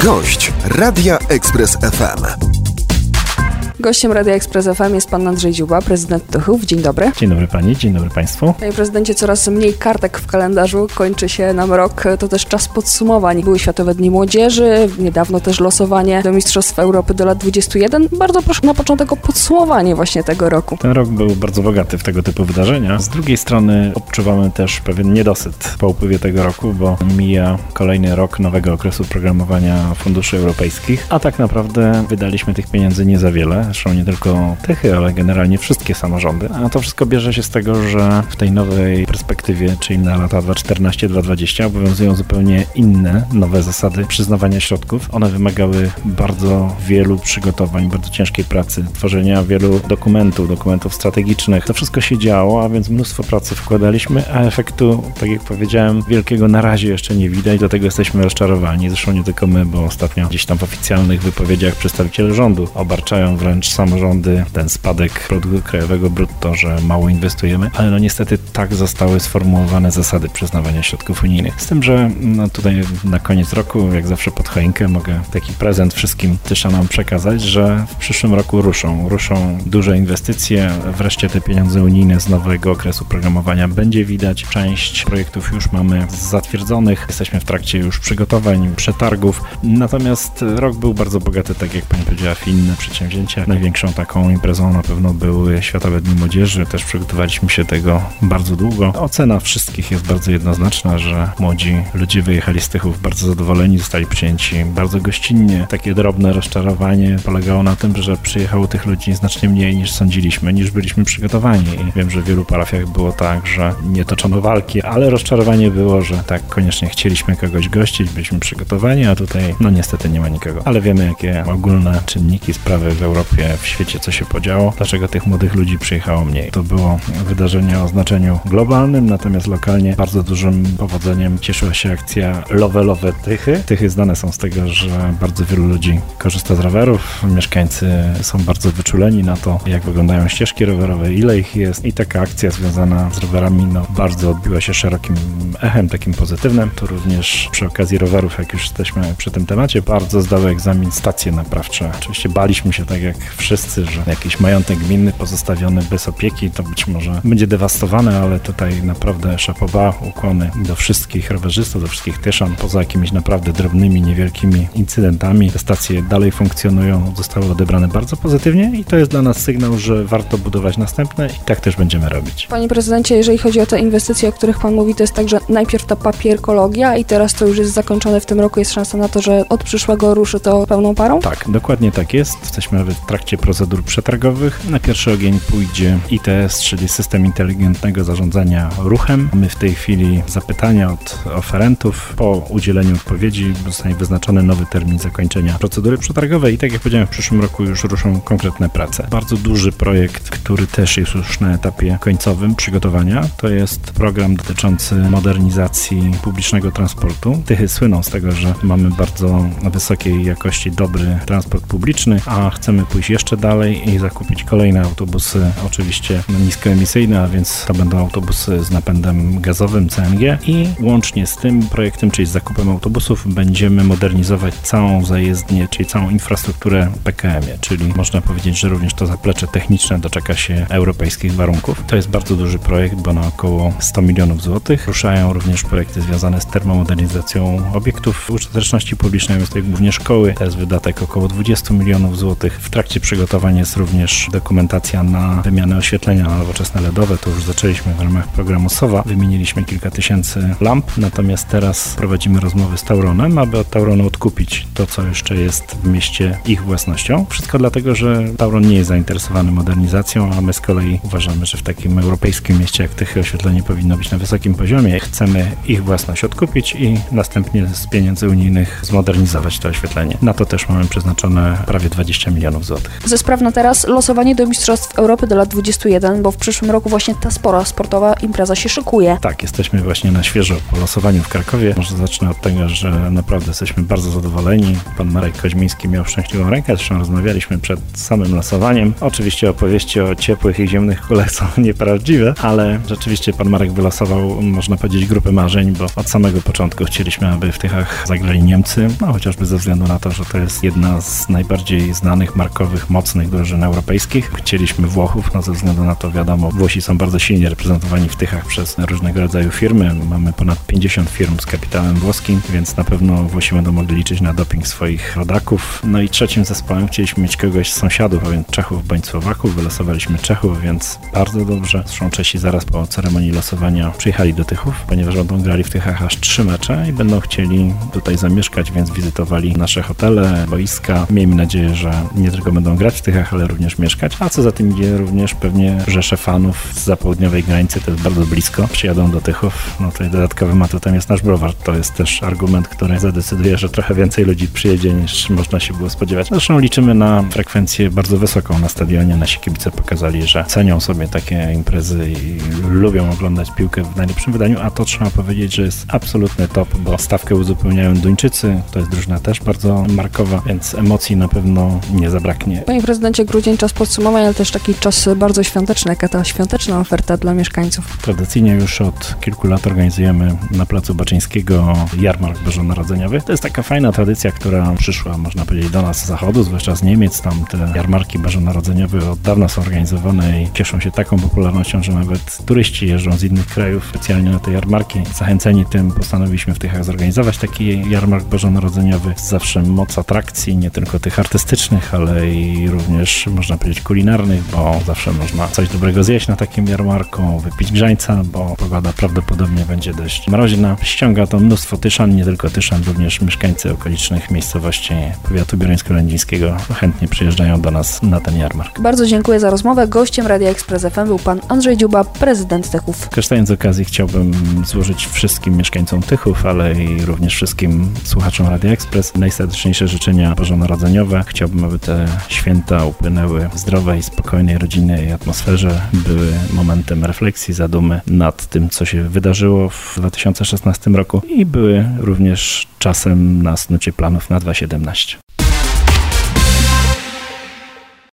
Gość Radia Express FM. Gościem Radia Express FM jest pan Andrzej Dziuba, prezydent Tychów. Dzień dobry. Dzień dobry pani, dzień dobry państwu. Panie prezydencie, coraz mniej kartek w kalendarzu, kończy się nam rok, to też czas podsumowań. Były Światowe Dni Młodzieży, niedawno też losowanie do Mistrzostw Europy do lat 21. Bardzo proszę na początek o podsumowanie właśnie tego roku. Ten rok był bardzo bogaty w tego typu wydarzenia. Z drugiej strony odczuwamy też pewien niedosyt po upływie tego roku, bo mija kolejny rok nowego okresu programowania funduszy europejskich, a tak naprawdę wydaliśmy tych pieniędzy nie za wiele. Zresztą nie tylko Tychy, ale generalnie wszystkie samorządy. A to wszystko bierze się z tego, że w tej nowej perspektywie, czyli na lata 2014-2020 obowiązują zupełnie inne, nowe zasady przyznawania środków. One wymagały bardzo wielu przygotowań, bardzo ciężkiej pracy, tworzenia wielu dokumentów strategicznych. To wszystko się działo, a więc mnóstwo pracy wkładaliśmy, a efektu, tak jak powiedziałem, wielkiego na razie jeszcze nie widać. Do tego jesteśmy rozczarowani. Zresztą nie tylko my, bo ostatnio gdzieś tam w oficjalnych wypowiedziach przedstawiciele rządu obarczają wręcz samorządy ten spadek produktu krajowego brutto, że mało inwestujemy, ale niestety tak zostały sformułowane zasady przyznawania środków unijnych. Z tym, że tutaj na koniec roku, jak zawsze pod choinkę, mogę taki prezent wszystkim Tyszanom przekazać, że w przyszłym roku ruszą duże inwestycje, wreszcie te pieniądze unijne z nowego okresu programowania będzie widać. Część projektów już mamy zatwierdzonych, jesteśmy w trakcie już przygotowań, przetargów, natomiast rok był bardzo bogaty, tak jak pani powiedziała, w inne przedsięwzięcia. Największą taką imprezą na pewno były Światowe Dni Młodzieży. Też przygotowaliśmy się tego bardzo długo. Ocena wszystkich jest bardzo jednoznaczna, że młodzi ludzie wyjechali z Tychów bardzo zadowoleni, zostali przyjęci bardzo gościnnie. Takie drobne rozczarowanie polegało na tym, że przyjechało tych ludzi znacznie mniej niż sądziliśmy, niż byliśmy przygotowani. I wiem, że w wielu parafiach było tak, że nie toczono walki, ale rozczarowanie było, że tak koniecznie chcieliśmy kogoś gościć, byliśmy przygotowani, a tutaj niestety nie ma nikogo. Ale wiemy, jakie ogólne czynniki, sprawy w Europie, w świecie, co się podziało, dlaczego tych młodych ludzi przyjechało mniej. To było wydarzenie o znaczeniu globalnym, natomiast lokalnie bardzo dużym powodzeniem cieszyła się akcja Love Tychy. Tychy znane są z tego, że bardzo wielu ludzi korzysta z rowerów. Mieszkańcy są bardzo wyczuleni na to, jak wyglądają ścieżki rowerowe, ile ich jest i taka akcja związana z rowerami bardzo odbiła się szerokim echem, takim pozytywnym. Tu również przy okazji rowerów, jak już jesteśmy przy tym temacie, bardzo zdały egzamin stacje naprawcze. Oczywiście baliśmy się, tak jak wszyscy, że jakiś majątek gminny pozostawiony bez opieki to być może będzie dewastowany, ale tutaj naprawdę szapoba, ukłony do wszystkich rowerzystów, do wszystkich Tyszan, poza jakimiś naprawdę drobnymi, niewielkimi incydentami. Te stacje dalej funkcjonują, zostały odebrane bardzo pozytywnie i to jest dla nas sygnał, że warto budować następne i tak też będziemy robić. Panie prezydencie, jeżeli chodzi o te inwestycje, o których pan mówi, to jest tak, że najpierw ta papierkologia i teraz to już jest zakończone w tym roku, jest szansa na to, że od przyszłego ruszy to pełną parą? Tak, dokładnie tak jest. Jesteśmy nawet w trakcie procedur przetargowych. Na pierwszy ogień pójdzie ITS, czyli System Inteligentnego Zarządzania Ruchem. My w tej chwili zapytania od oferentów. Po udzieleniu odpowiedzi zostanie wyznaczony nowy termin zakończenia procedury przetargowej i tak jak powiedziałem, w przyszłym roku już ruszą konkretne prace. Bardzo duży projekt, który też jest już na etapie końcowym przygotowania. To jest program dotyczący modernizacji publicznego transportu. Tychy słyną z tego, że mamy bardzo wysokiej jakości dobry transport publiczny, a chcemy pójść jeszcze dalej i zakupić kolejne autobusy, oczywiście niskoemisyjne, a więc to będą autobusy z napędem gazowym CNG i łącznie z tym projektem, czyli z zakupem autobusów, będziemy modernizować całą zajezdnię, czyli całą infrastrukturę PKM-ie, czyli można powiedzieć, że również to zaplecze techniczne doczeka się europejskich warunków. To jest bardzo duży projekt, bo na około 100 milionów złotych. Ruszają również projekty związane z termomodernizacją obiektów użyteczności publicznej, więc tutaj głównie szkoły. To jest wydatek około 20 milionów złotych. W trakcie przygotowania jest również dokumentacja na wymianę oświetlenia na nowoczesne LEDowe. To już zaczęliśmy w ramach programu SOWA. Wymieniliśmy kilka tysięcy lamp, natomiast teraz prowadzimy rozmowy z Tauronem, aby od Tauronu odkupić to, co jeszcze jest w mieście ich własnością. Wszystko dlatego, że Tauron nie jest zainteresowany modernizacją, a my z kolei uważamy, że w takim europejskim mieście jak Tychy oświetlenie powinno być na wysokim poziomie. Chcemy ich własność odkupić i następnie z pieniędzy unijnych zmodernizować to oświetlenie. Na to też mamy przeznaczone prawie 20 milionów złotych. Ze spraw na teraz losowanie do Mistrzostw Europy do lat 21, bo w przyszłym roku właśnie ta spora sportowa impreza się szykuje. Tak, jesteśmy właśnie na świeżo po losowaniu w Krakowie. Może zacznę od tego, że naprawdę jesteśmy bardzo zadowoleni. Pan Marek Koźmiński miał szczęśliwą rękę, zresztą rozmawialiśmy przed samym losowaniem. Oczywiście opowieści o ciepłych i zimnych kulach są nieprawdziwe, ale rzeczywiście pan Marek wylosował, można powiedzieć, grupę marzeń, bo od samego początku chcieliśmy, aby w Tychach zagrali Niemcy, chociażby ze względu na to, że to jest jedna z najbardziej znanych, markowych, mocnych drużyn europejskich. Chcieliśmy Włochów, ze względu na to, wiadomo, Włosi są bardzo silnie reprezentowani w Tychach przez różnego rodzaju firmy. Mamy ponad 50 firm z kapitałem włoskim, więc na pewno Włosi będą mogli liczyć na doping swoich rodaków. No i trzecim zespołem chcieliśmy mieć kogoś z sąsiadów, a więc Czechów bądź Słowaków. Wylosowaliśmy Czechów, więc bardzo dobrze. Zresztą Czesi zaraz po ceremonii losowania przyjechali do Tychów, ponieważ będą grali w Tychach aż 3 mecze i będą chcieli tutaj zamieszkać, więc wizytowali nasze hotele, boiska. Miejmy nadzieję, że nie tylko będą grać w Tychach, ale również mieszkać, a co za tym idzie również pewnie rzesze fanów zza południowej granicy, to jest bardzo blisko, przyjadą do Tychów. No tutaj dodatkowym atutem jest nasz browar. To jest też argument, który zadecyduje, że trochę więcej ludzi przyjedzie niż można się było spodziewać. Zresztą liczymy na frekwencję bardzo wysoką na stadionie. Nasi kibice pokazali, że cenią sobie takie imprezy i lubią oglądać piłkę w najlepszym wydaniu, a to trzeba powiedzieć, że jest absolutny top, bo stawkę uzupełniają Duńczycy. To jest drużyna też bardzo markowa, więc emocji na pewno nie zabraknie. Panie prezydencie, grudzień czas podsumowań, ale też taki czas bardzo świąteczny. Jaka ta świąteczna oferta dla mieszkańców? Tradycyjnie już od kilku lat organizujemy na Placu Baczyńskiego jarmark bożonarodzeniowy. To jest taka fajna tradycja, która przyszła, można powiedzieć, do nas z zachodu, zwłaszcza z Niemiec. Tam te jarmarki bożonarodzeniowe od dawna są organizowane i cieszą się taką popularnością, że nawet turyści jeżdżą z innych krajów specjalnie na te jarmarki. Zachęceni tym postanowiliśmy w Tychach zorganizować taki jarmark bożonarodzeniowy. Zawsze moc atrakcji, nie tylko tych artystycznych, ale i również, można powiedzieć, kulinarnych, bo zawsze można coś dobrego zjeść na takim jarmarku, wypić grzańca, bo pogoda prawdopodobnie będzie dość mroźna. Ściąga to mnóstwo Tyszan, nie tylko Tyszan, również mieszkańcy okolicznych miejscowości powiatu bieruńsko-lędzińskiego chętnie przyjeżdżają do nas na ten jarmark. Bardzo dziękuję za rozmowę. Gościem Radia Express FM był pan Andrzej Dziuba, prezydent Tychów. Korzystając z okazji chciałbym złożyć wszystkim mieszkańcom Tychów, ale i również wszystkim słuchaczom Radia Express najserdeczniejsze życzenia bożonarodzeniowe. Chciałbym, aby te święta upłynęły w zdrowej, spokojnej, rodzinnej atmosferze, były momentem refleksji, zadumy nad tym, co się wydarzyło w 2016 roku i były również czasem na snucie planów na 2017.